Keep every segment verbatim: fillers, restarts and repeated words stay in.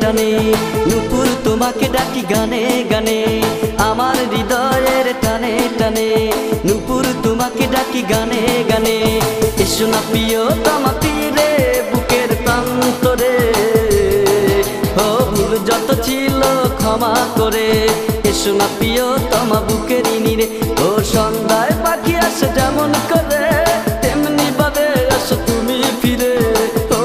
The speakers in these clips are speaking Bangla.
টানে নুপুর তোমাকে ডাকি গানে গানে আমার হৃদয়ের টানে টানে নুপুর তোমাকে ডাকি গানে গানে এসো না প্রিয়তমা ফিরে বুকের প্রান্তরে ও ভুল যত ছিল ক্ষমা করে এসো না প্রিয়তমা বুকের নিরে ও সন্ধ্যায় পাখি আসে যেমন করে তেমনি ভাবে আসো তুমি ফিরে ও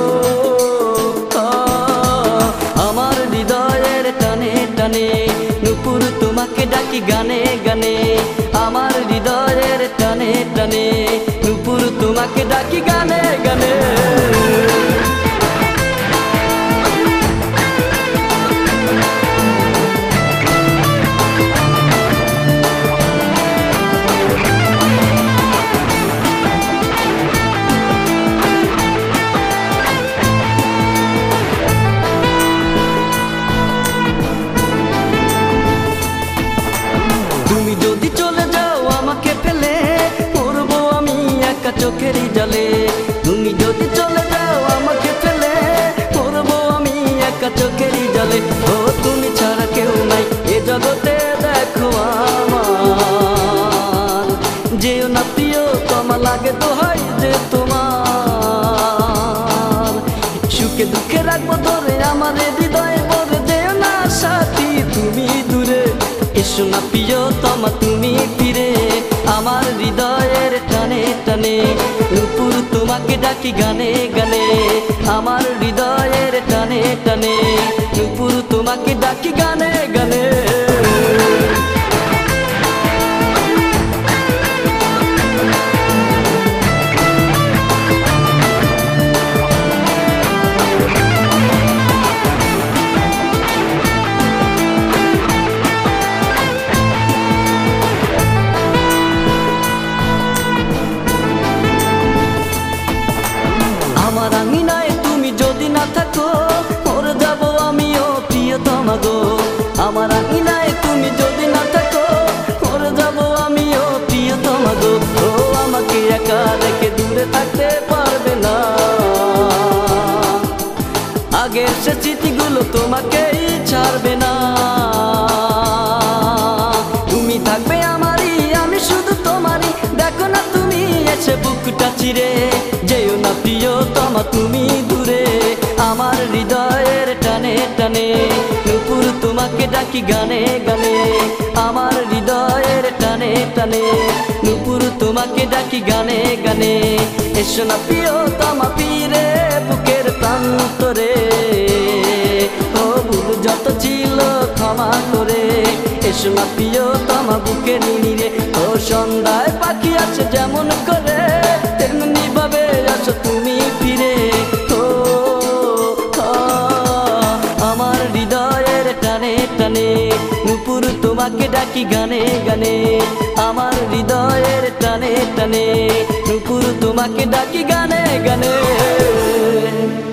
আমার হৃদয়ের টানে টানে নুপুর তোমাকে ডাকি গানে গানে আমার হৃদয়ের টানে টানে নুপুর তোমাকে ডাকি গানে গানে চোখেরই জলে তুমি যদি চলে যাও আমাকে ফেলে পড়বো আমি একা চোখেরই জলে ও তুমি ছাড়া কেউ নাই এ জগতে দেখো আমার যেও না প্রিয় তোমার লাগে তো হয় যে তোমার সুখে দুঃখে রাখবো ধরে আমার হৃদয়ে পড়ে যেও না সাথী তুমি দূরে এসো না প্রিয় তোমা তুমি ফিরে আমার হৃদয়ের টানে টানে নুপুর তোমাকে ডাকি গানে গানে আমার হৃদয়ের টানে টানে নুপুর তোমাকে ডাকি গানে গানে আমার আঙিনায় তুমি যদি না থাকো মরে যাবো আমিও প্রিয়তমা গো ও আমাকে একা রেখে দূরে থাকতে পারবে না আগের সে স্মৃতিগুলো তোমাকেই ছাড়বে না তুমি থাকবে আমারই আমি শুধু তোমারই দেখো না তুমি এসে বুকটা চিরে যেও না প্রিয়তমা তুমি দূরে আমার হৃদয়ের টানে টানে নুপুর তোমাকে ডাকি গানে গানে আমার হৃদয়ের টানে টানে নুপুর তোমাকে ডাকি গানে গানে এসো না প্রিয়তমা ফিরে বুকের প্রান্তরে ও ভুল যত ছিল ক্ষমা করে এসো না প্রিয়তমা বুকের নিরে ও সন্ধ্যায় পাখি আসে যেমন করে তেমনি ভাবে আসো তুমি ফিরে নুপুর তোমাকে ডাকি গানে গানে আমার হৃদয়ের টানে টানে নুপুর তোমাকে ডাকি গানে গানে।